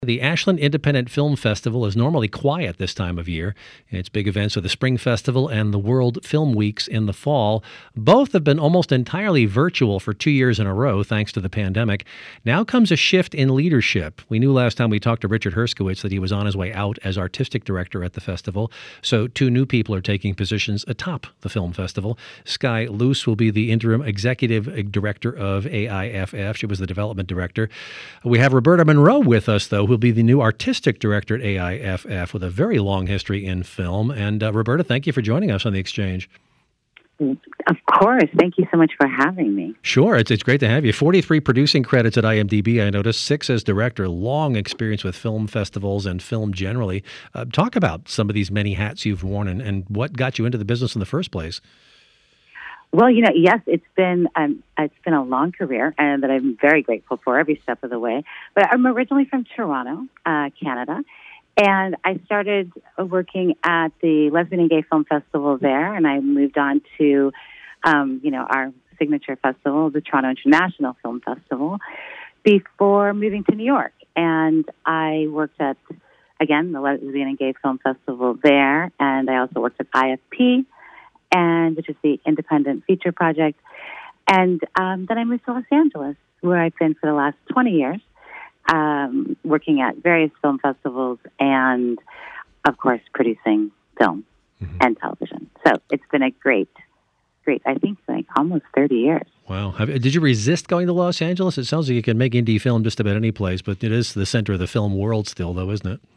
The Ashland Independent Film Festival is normally quiet this time of year. Its big events are the Spring Festival and the World Film Weeks in the fall. Both have been almost entirely virtual for 2 years in a row, thanks to the pandemic. Now comes a shift in leadership. We knew last time we talked to Richard Herskowitz that he was on his way out as artistic director at the festival. So 2 new people are taking positions atop the film festival. Skye Luce will be the interim executive director of AIFF. She was the development director. We have Roberta Monroe with us, though, who will be the new artistic director at AIFF with a very long history in film. And Roberta, thank you for joining us on The Exchange. Of course. Thank you so much for having me. Sure. It's great to have you. 43 producing credits at IMDb, I noticed. 6 as director. Long experience with film festivals and film generally. Talk about some of these many hats you've worn and what got you into the business in the first place. Well, yes, it's been a long career, and that I'm very grateful for every step of the way. But I'm originally from Toronto, Canada, and I started working at the Lesbian and Gay Film Festival there, and I moved on to, our signature festival, the Toronto International Film Festival, before moving to New York. And I worked at, again, the Lesbian and Gay Film Festival there, and I also worked at IFP, which is the Independent Feature Project. And then I moved to Los Angeles, where I've been for the last 20 years, working at various film festivals and, of course, producing film and television. So it's been a great, I think, like almost 30 years. Wow. Did you resist going to Los Angeles? It sounds like you can make indie film just about any place, but it is the center of the film world still, though, isn't it?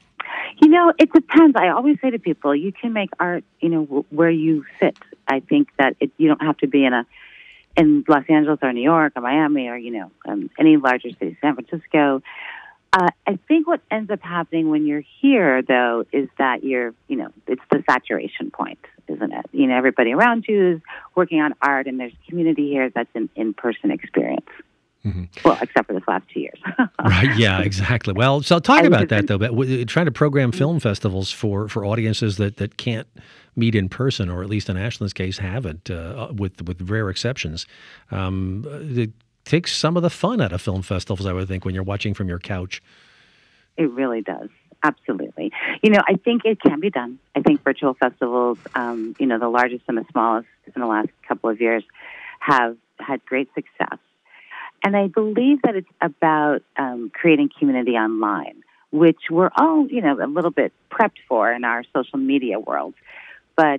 It depends. I always say to people, you can make art, where you fit. I think that you don't have to be in Los Angeles or New York or Miami or, any larger city, San Francisco. I think what ends up happening when you're here, though, is that it's the saturation point, isn't it? Everybody around you is working on art, and there's community here that's an in-person experience. Mm-hmm. Well, except for this last 2 years. Right, yeah, exactly. Well, so talk about that, though. But trying to program film festivals for audiences that can't meet in person, or at least in Ashland's case, haven't, with rare exceptions. It takes some of the fun out of film festivals, I would think, when you're watching from your couch. It really does. Absolutely. I think it can be done. I think virtual festivals, the largest and the smallest in the last couple of years, have had great success. And I believe that it's about creating community online, which we're all, a little bit prepped for in our social media world. But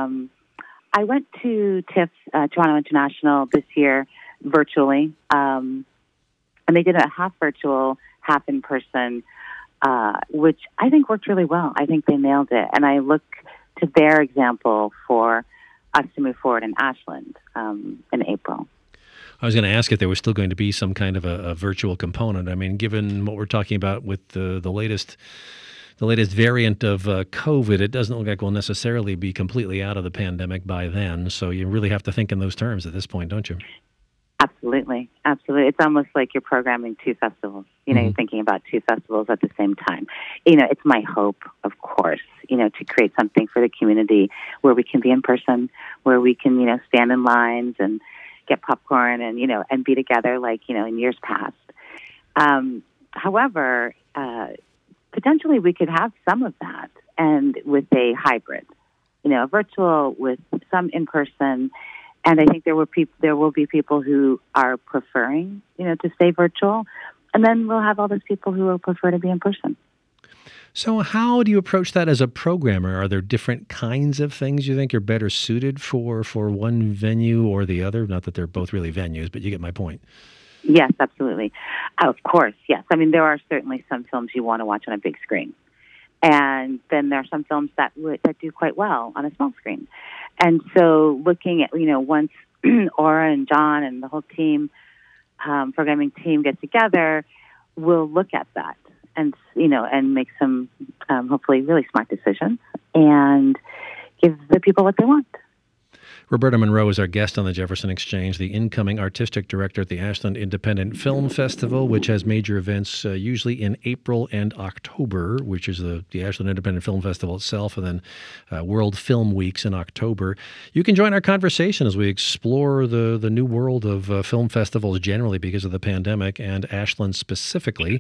I went to TIFF, Toronto International, this year virtually, and they did a half virtual, half in person, which I think worked really well. I think they nailed it. And I look to their example for us to move forward in Ashland in April. I was going to ask if there was still going to be some kind of a virtual component. I mean, given what we're talking about with the latest variant of COVID, it doesn't look like we'll necessarily be completely out of the pandemic by then. So you really have to think in those terms at this point, don't you? Absolutely. Absolutely. It's almost like you're programming 2 festivals. You're thinking about 2 festivals at the same time. It's my hope, of course, to create something for the community where we can be in person, where we can, stand in lines and get popcorn and, and be together like, in years past. However, potentially we could have some of that, and with a hybrid, virtual with some in person. And I think there will be people who are preferring, to stay virtual. And then we'll have all those people who will prefer to be in person. So how do you approach that as a programmer? Are there different kinds of things you think are better suited for one venue or the other? Not that they're both really venues, but you get my point. Yes, absolutely. Of course, yes. I mean, there are certainly some films you want to watch on a big screen. And then there are some films that do quite well on a small screen. And so looking at, once Aura and John and the whole team, programming team get together, we'll look at that. And make some hopefully really smart decisions and give the people what they want. Roberta Monroe is our guest on the Jefferson Exchange, the incoming artistic director at the Ashland Independent Film Festival, which has major events usually in April and October, which is the Ashland Independent Film Festival itself, and then World Film Weeks in October. You can join our conversation as we explore the new world of film festivals generally because of the pandemic, and Ashland specifically.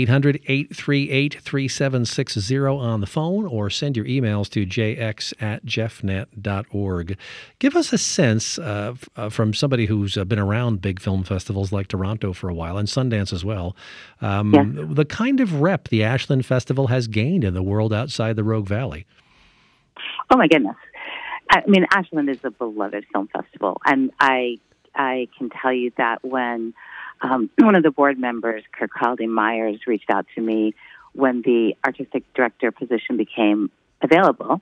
800-838-3760 on the phone, or send your emails to jx@jeffnet.org. Give us a sense from somebody who's been around big film festivals like Toronto for a while, and Sundance as well, the kind of rep the Ashland Festival has gained in the world outside the Rogue Valley. Oh, my goodness. I mean, Ashland is a beloved film festival, and I can tell you that when one of the board members, Kirkcaldy Myers, reached out to me when the artistic director position became available,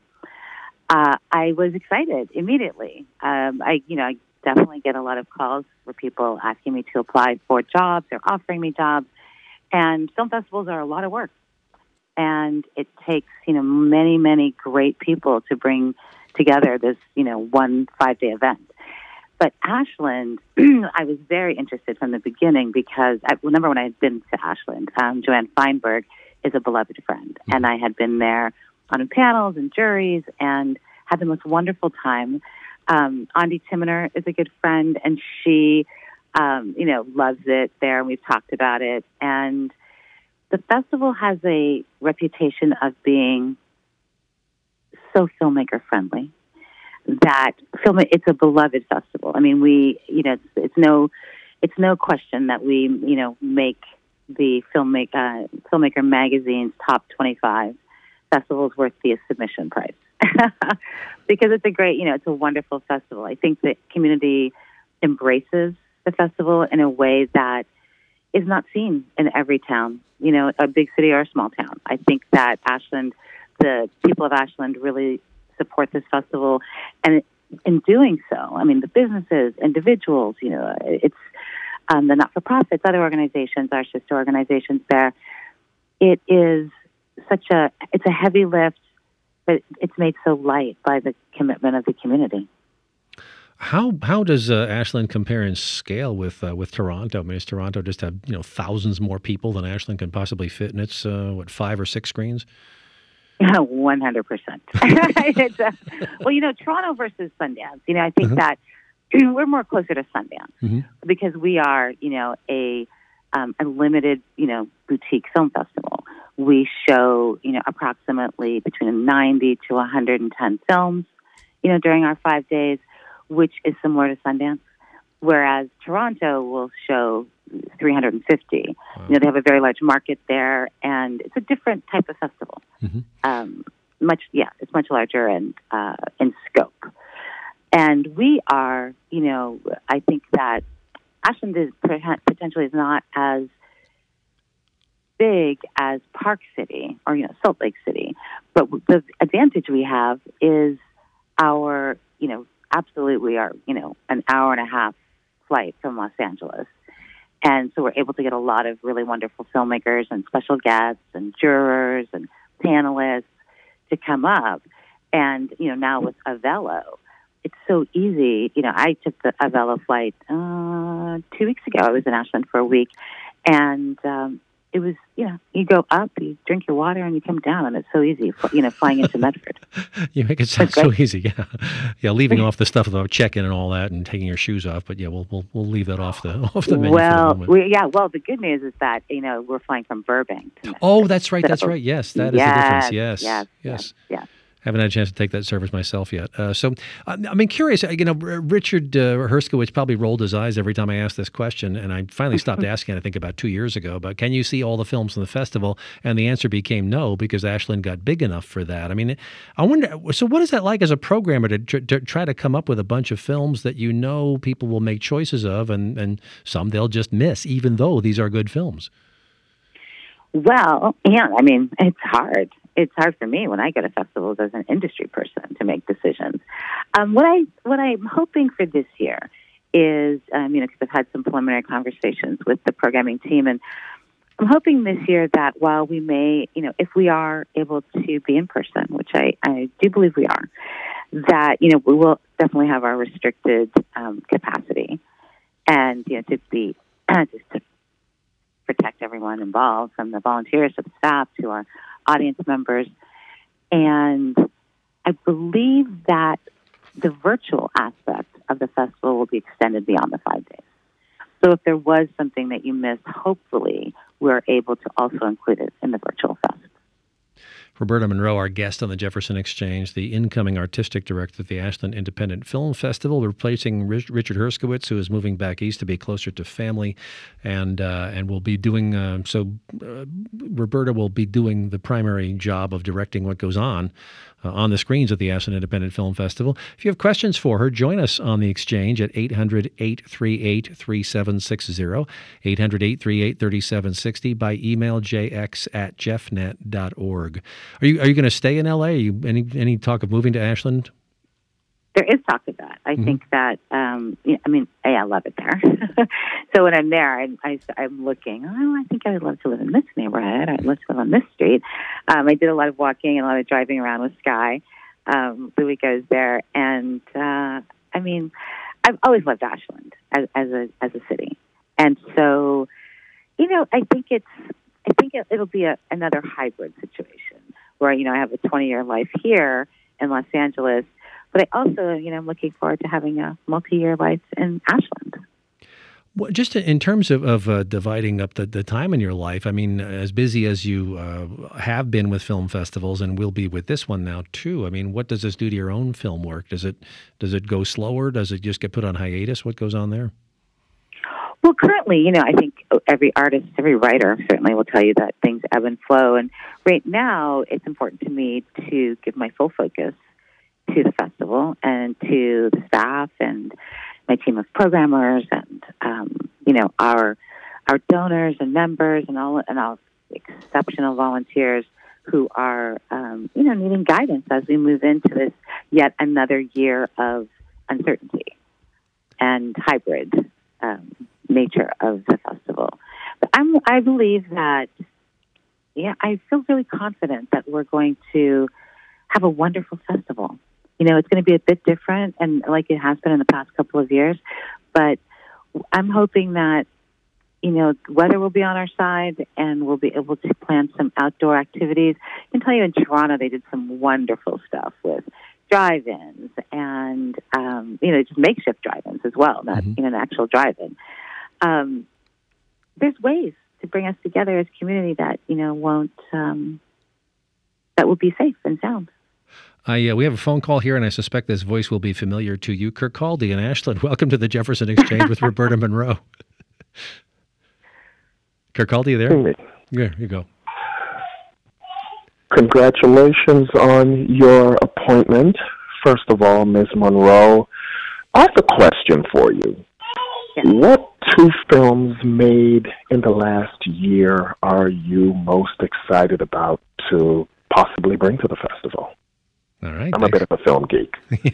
I was excited immediately. I definitely get a lot of calls for people asking me to apply for jobs or offering me jobs. And film festivals are a lot of work. And it takes, many, many great people to bring together this, 1 5-day event. But Ashland, I was very interested from the beginning because I remember when I had been to Ashland, Joanne Feinberg is a beloved friend. And I had been there on panels and juries and had the most wonderful time. Andi Timiner is a good friend, and she, loves it there, and we've talked about it. And the festival has a reputation of being so filmmaker friendly that it's a beloved festival. I mean, it's no question that we, make the Filmmaker Magazine's top 25 festivals worth the submission price because it's a great, it's a wonderful festival. I think the community embraces the festival in a way that is not seen in every town, a big city or a small town. I think that Ashland, the people of Ashland really support this festival, and in doing so, I mean, the businesses, individuals, it's the not-for-profits, other organizations, our sister organizations there. It is it's a heavy lift, but it's made so light by the commitment of the community. How does Ashland compare in scale with Toronto? I mean, does Toronto just have thousands more people than Ashland can possibly fit in its 5 or 6 screens? 100%. Toronto versus Sundance. I think that we're more closer to Sundance because we are, a limited, boutique film festival. We show, approximately between 90 to 110 films, during our 5 days, which is similar to Sundance. Whereas Toronto will show 350. Wow. They have a very large market there, and it's a different type of festival. It's much larger and in scope. And we are, I think that Ashland is potentially is not as big as Park City or Salt Lake City, but the advantage we have is our, absolutely we are, an hour and a half flight from Los Angeles. And so we're able to get a lot of really wonderful filmmakers and special guests and jurors and panelists to come up. And, now with Avello, it's so easy. I took the Avello flight 2 weeks ago. I was in Ashland for a week. And it was, you go up, you drink your water, and you come down, and it's so easy, flying into Medford. You make it sound so easy, yeah. Leaving off the stuff about check-in and all that, and taking your shoes off. But yeah, we'll leave that off the menu. Well, the good news is that we're flying from Burbank to Medford. Oh, that's right. That's right. Yes, that is the difference. Yes. Haven't had a chance to take that service myself yet. So, I'm curious. Richard Herskowitz probably rolled his eyes every time I asked this question, and I finally stopped asking, I think, about 2 years ago. But can you see all the films from the festival? And the answer became no, because Ashland got big enough for that. I mean, I wonder, so what is that like as a programmer to try to come up with a bunch of films that people will make choices of, and some they'll just miss, even though these are good films? Well, yeah, I mean, it's hard. It's hard for me when I go to festivals as an industry person to make decisions. What I'm hoping for this year is, because I've had some preliminary conversations with the programming team, and I'm hoping this year that while we may, if we are able to be in person, which I do believe we are, that, we will definitely have our restricted capacity, and to be just to protect everyone involved, from the volunteers to the staff to our audience members. And I believe that the virtual aspect of the festival will be extended beyond the 5 days. So if there was something that you missed, hopefully we're able to also include it in the virtual fest. Roberta Monroe, our guest on the Jefferson Exchange, the incoming artistic director at the Ashland Independent Film Festival, replacing Richard Herskowitz, who is moving back east to be closer to family, and will be doing Roberta will be doing the primary job of directing what goes on the screens at the Ashland Independent Film Festival. If you have questions for her, join us on the Exchange at 800-838-3760, 800-838-3760, by email jx@jeffnet.org. Are you going to stay in L.A.? Any talk of moving to Ashland? There is talk of that. I think that, I love it there. So when I'm there, I'm looking, I think I would love to live in this neighborhood. I'd love to live on this street. I did a lot of walking and a lot of driving around with Sky the week I was there. And, I've always loved Ashland as a city. And so, I think it'll be another hybrid situation where, I have a 20-year life here in Los Angeles, but I also, I'm looking forward to having a multi-year life in Ashland. Well, just in terms of dividing up the time in your life, as busy as you have been with film festivals and will be with this one now too, what does this do to your own film work? Does it go slower? Does it just get put on hiatus? What goes on there? Well, currently, I think every artist, every writer certainly will tell you that things ebb and flow. And right now, it's important to me to give my full focus to the festival and to the staff and my team of programmers and, our donors and members and all exceptional volunteers who are, needing guidance as we move into this yet another year of uncertainty and hybrid nature of the festival. But I believe that, I feel really confident that we're going to have a wonderful festival. It's going to be a bit different, and like it has been in the past couple of years, but I'm hoping that, weather will be on our side and we'll be able to plan some outdoor activities. I can tell you in Toronto, they did some wonderful stuff with drive-ins and, just makeshift drive-ins as well, not, an actual drive-in. There's ways to bring us together as a community that, that will be safe and sound. We have a phone call here, and I suspect this voice will be familiar to you. Kirkcaldy in Ashland, welcome to the Jefferson Exchange with Roberta Monroe. Kirkcaldy, you there? Yeah, you go. Congratulations on your appointment. First of all, Ms. Monroe, I have a question for you. Yes. What 2 films made in the last year are you most excited about to possibly bring to the festival? All right. I'm a bit of a film geek.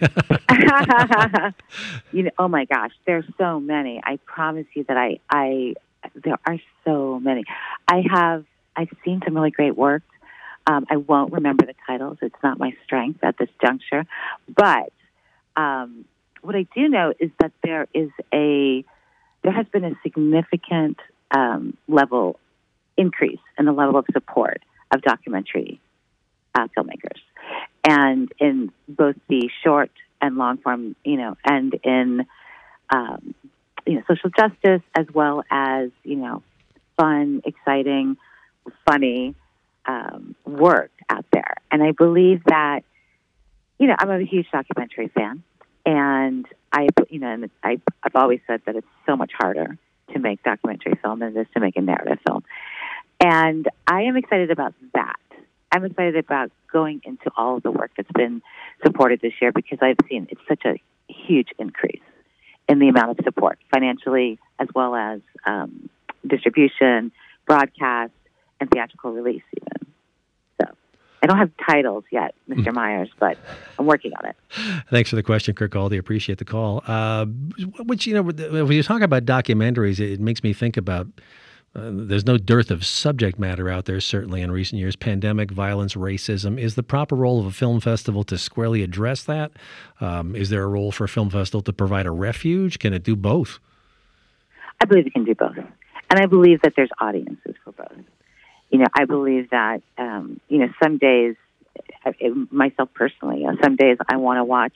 Oh my gosh, there's so many. I promise you that there are so many. I've seen some really great work. I won't remember the titles. It's not my strength at this juncture. But what I do know is that there has been a significant level increase in the level of support of documentary filmmakers. And in both the short and long form, and in, social justice, as well as, fun, exciting, funny work out there. And I believe that, I'm a huge documentary fan. And I've always said that it's so much harder to make documentary film than it is to make a narrative film. And I am excited about that. I'm excited about going into all of the work that's been supported this year because I've seen it's such a huge increase in the amount of support, financially as well as distribution, broadcast, and theatrical release even. So I don't have titles yet, Mr. Myers, but I'm working on it. Thanks for the question, Kirkcaldy. Appreciate the call. When you talk about documentaries, it makes me think about There's no dearth of subject matter out there, certainly in recent years. Pandemic, violence, racism. Is the proper role of a film festival to squarely address that? Is there a role for a film festival to provide a refuge? Can it do both? I believe it can do both. And I believe that there's audiences for both. I believe that, some days, myself personally, some days I want to watch,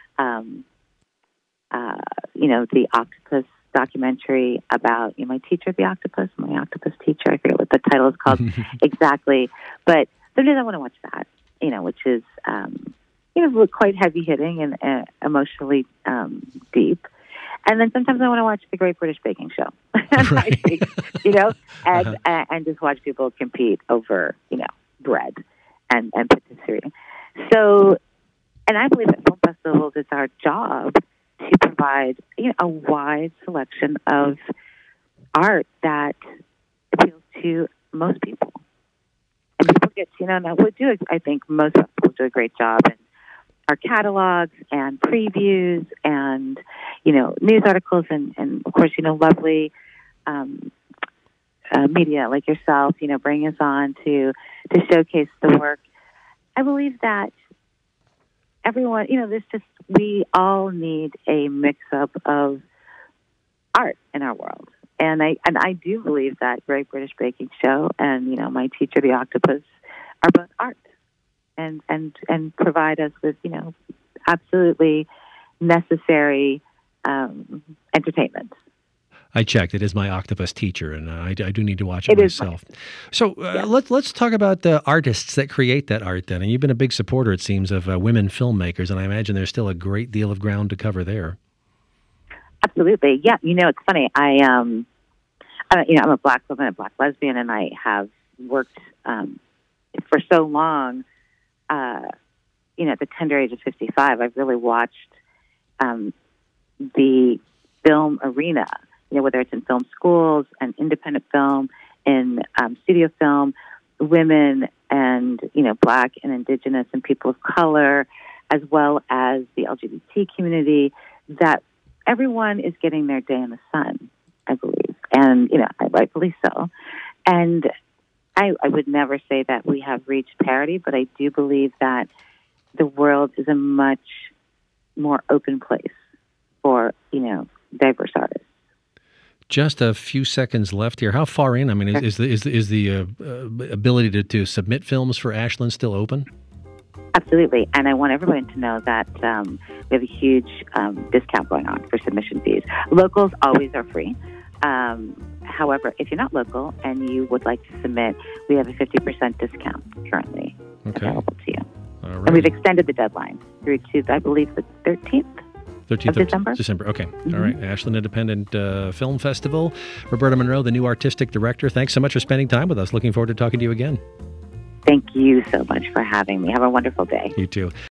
the octopus documentary about my teacher, the octopus, my octopus teacher. I forget what the title is called exactly. But some days I want to watch that, which is, quite heavy hitting and emotionally deep. And then sometimes I want to watch the Great British Baking Show, Right. and just watch people compete over, bread and patisserie. So, and I believe at film festivals, it's our job to provide, a wide selection of art that appeals to most people. And people get, I think most festivals do a great job in our catalogs and previews and, news articles and of course, lovely media like yourself, bring us on to showcase the work. I believe that everyone, we all need a mix-up of art in our world. And I do believe that Great British Baking Show and, my teacher, the octopus, are both art and provide us with, absolutely necessary entertainment. I checked. It is my octopus teacher, and I do need to watch it myself. So let's talk about the artists that create that art then. And you've been a big supporter, it seems, of women filmmakers, and I imagine there's still a great deal of ground to cover there. Absolutely. Yeah. It's funny. I'm a Black woman, a Black lesbian, and I have worked for so long, at the tender age of 55, I've really watched the film arena, whether it's in film schools and independent film, in studio film, women and, Black and Indigenous and people of color, as well as the LGBT community, that everyone is getting their day in the sun, I believe. And, rightfully so. And I would never say that we have reached parity, but I do believe that the world is a much more open place for, diverse artists. Just a few seconds left here. How far in? I mean, is the ability to submit films for Ashland still open? Absolutely, and I want everyone to know that we have a huge discount going on for submission fees. Locals always are free. However, if you're not local and you would like to submit, we have a 50% discount currently available to you. All right. And we've extended the deadline through to, I believe, the 13th. 13th of December. Okay. Mm-hmm. All right. Ashland Independent Film Festival. Roberta Monroe, the new artistic director. Thanks so much for spending time with us. Looking forward to talking to you again. Thank you so much for having me. Have a wonderful day. You too.